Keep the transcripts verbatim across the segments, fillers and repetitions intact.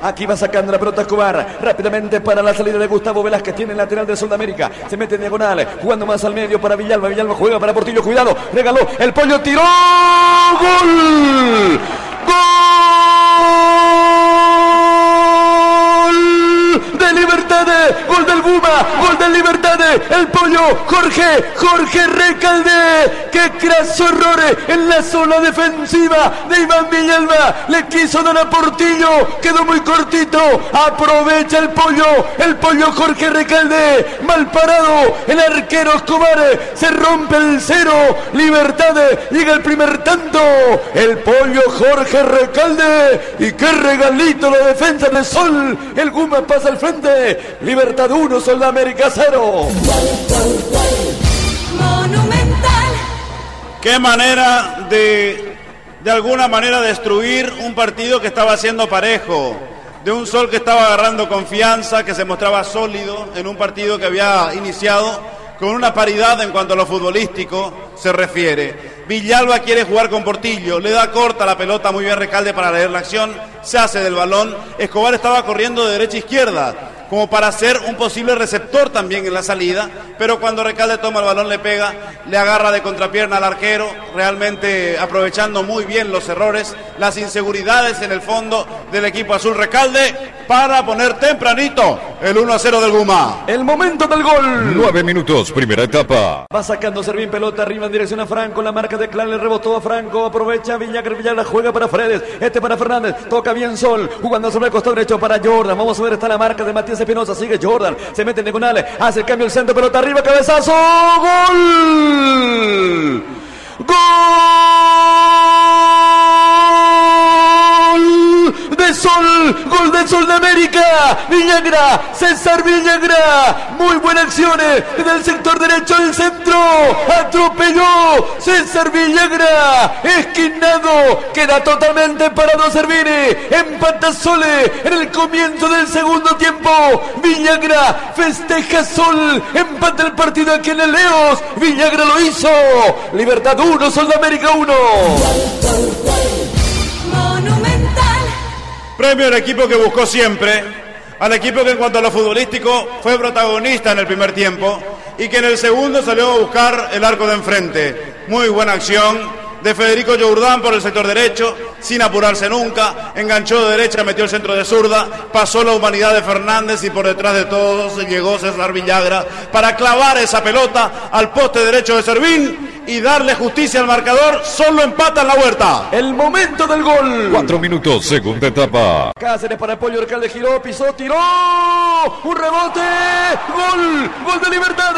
Aquí va sacando la pelota Escobar. Rápidamente para la salida de Gustavo Velázquez. Tiene el lateral de Sudamérica. Se mete en diagonal. Jugando más al medio para Villalba. Villalba juega para Portillo. Cuidado. Regaló. El Pollo tiró. ¡Gol! ¡Gol! De Libertad. Gol del Guma. Gol de Libertad. El Pollo. Jorge. Jorge Recalde. Que craso errores en la zona defensiva de Iván Villalba. Le quiso dar a Portillo. Quedó muy cortito. Aprovecha el Pollo. El Pollo Jorge Recalde. Mal parado. El arquero Escobar. Se rompe el cero. Libertad. Llega el primer tanto. El Pollo Jorge Recalde. Y qué regalito la defensa de Sol. El Guma pasa al frente. Libertad uno, Sudamérica cero. Monumental. Qué manera de, de alguna manera, destruir un partido que estaba siendo parejo. De un Sol que estaba agarrando confianza, que se mostraba sólido en un partido que había iniciado con una paridad en cuanto a lo futbolístico se refiere. Villalba quiere jugar con Portillo, le da corta la pelota, muy bien Recalde para leer la acción, se hace del balón. Escobar estaba corriendo de derecha a izquierda, como para ser un posible receptor también en la salida, pero cuando Recalde toma el balón le pega, le agarra de contrapierna al arquero, realmente aprovechando muy bien los errores, las inseguridades en el fondo del equipo azul. Recalde para poner tempranito el uno a cero del Guma. El momento del gol. Nueve minutos, primera etapa. Va sacando Servín, pelota arriba en dirección a Franco, la marca de Clan le rebotó a Franco, aprovecha Villagra, Villalba juega para Fredes, este para Fernández, toca bien Sol, jugando sobre el costado derecho para Jordan, vamos a ver, está la marca de Matías Espinosa, sigue Jordan, se mete en diagonal, hace el cambio el centro, pelota arriba, cabezazo, gol, gol de Sol, gol de Sol de América, Villagra, César Villagra, muy buena acción en el sector derecho del centro, atropelló César Villagra, esquinado, queda totalmente parado Servini, empata Sole en el comienzo del segundo tiempo, Villagra festeja Sol, empata el partido aquí en el Leos, Villagra lo hizo, Libertad uno, Sol de América uno. Premio al equipo que buscó siempre, al equipo que en cuanto a lo futbolístico fue protagonista en el primer tiempo y que en el segundo salió a buscar el arco de enfrente. Muy buena acción de Federico Jordán por el sector derecho, sin apurarse nunca, enganchó de derecha, metió el centro de zurda, pasó la humanidad de Fernández y por detrás de todos llegó César Villagra para clavar esa pelota al poste derecho de Servín y darle justicia al marcador. Solo empata en la Huerta. El momento del gol. Cuatro minutos, segunda etapa. Cáceres para el Pollo, Recalde giró, pisó, tiró. Un rebote. Gol. Gol de Libertad.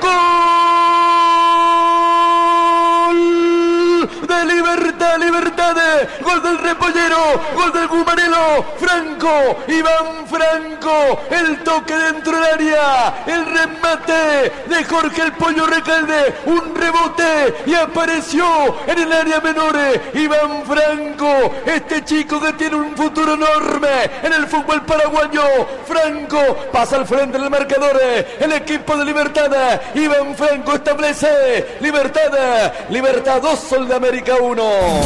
Gol de Libertad, Libertad. Gol del Repollero. Gol del Gumarelo. Franco. Iván Franco. El toque dentro del área. El remate de Jorge el Pollo Recalde. Un rebote. Y apareció en el área menor Iván Franco, este chico que tiene un futuro enorme en el fútbol paraguayo. Franco pasa al frente del marcador, el equipo de Libertad. Iván Franco establece Libertad, Libertad dos, Sol de América uno.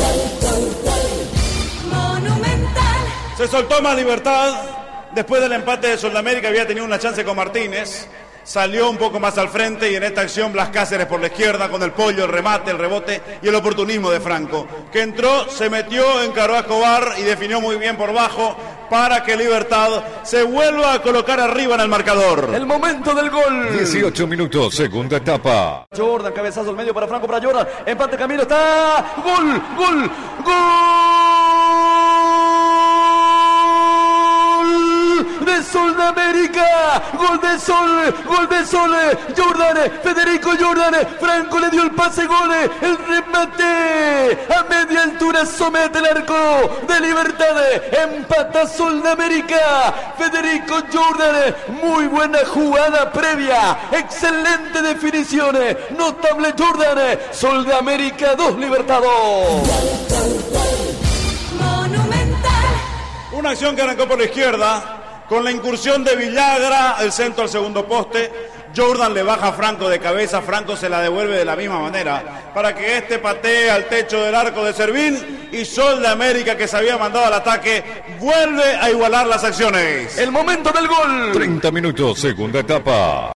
Se soltó más Libertad después del empate de Sol de América. Había tenido una chance con Martínez, salió un poco más al frente y en esta acción Blas Cáceres por la izquierda con el Pollo, el remate, el rebote y el oportunismo de Franco, que entró, se metió, encaró a Escobar y definió muy bien por bajo para que Libertad se vuelva a colocar arriba en el marcador. El momento del gol. dieciocho minutos, segunda etapa. Jordan, cabezazo al medio para Franco, para Jordan, empate camino, está, gol, gol, gol de Sol de América, gol de Sol, gol de Sol, Jordan, Federico Jordan, Franco le dio el pase, gol, el remate, a media altura somete el arco de Libertad, empata Sol de América, Federico Jordan, muy buena jugada previa, excelente definición, notable Jordan, Sol de América dos, Libertad dos. Una acción que arrancó por la izquierda, con la incursión de Villagra, el centro al segundo poste, Jordan le baja a Franco de cabeza, Franco se la devuelve de la misma manera, para que este patee al techo del arco de Servín, y Sol de América, que se había mandado al ataque, vuelve a igualar las acciones. El momento del gol. treinta minutos, segunda etapa.